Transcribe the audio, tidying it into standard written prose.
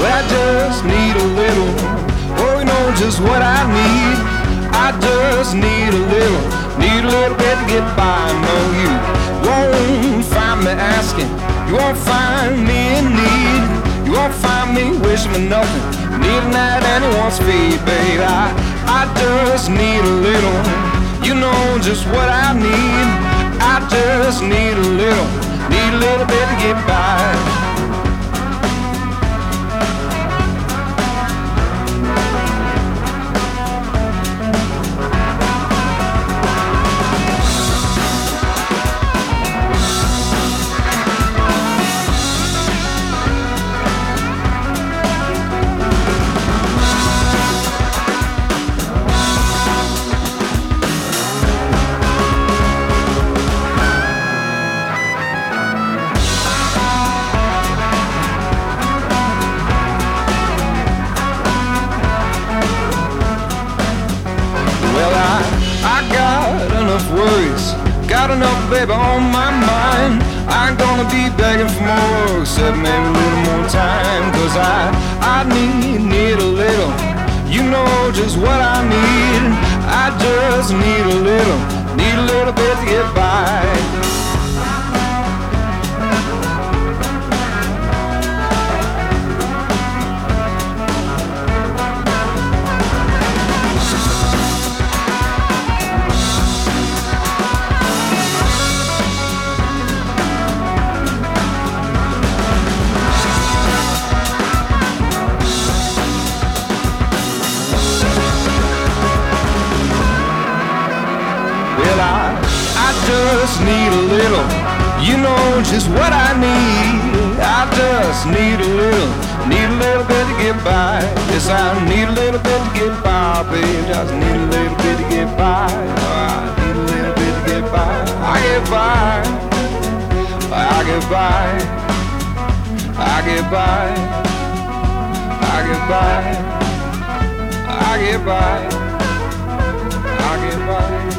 Well, I just need a little, oh, you know just what I need. I just need a little bit to get by. No, you won't find me asking, you won't find me in need, you won't find me wishing for nothing, needing that anyone's feet, babe. I just need a little, you know just what I need. I just need a little bit to get by. I got enough worries, got enough, baby, on my mind. I ain't gonna be begging for more, except maybe a little more time. Cause I need a little, you know just what I need. I just need a little bit to get by. Well, I just need a little, you know just what I need. I just need a little bit to get by. Yes, I need a little bit to get by, babe. Just need a little bit to get by. Oh, I need a little bit to get by. I get by, I get by, I get by, I get by, I get by, I get by.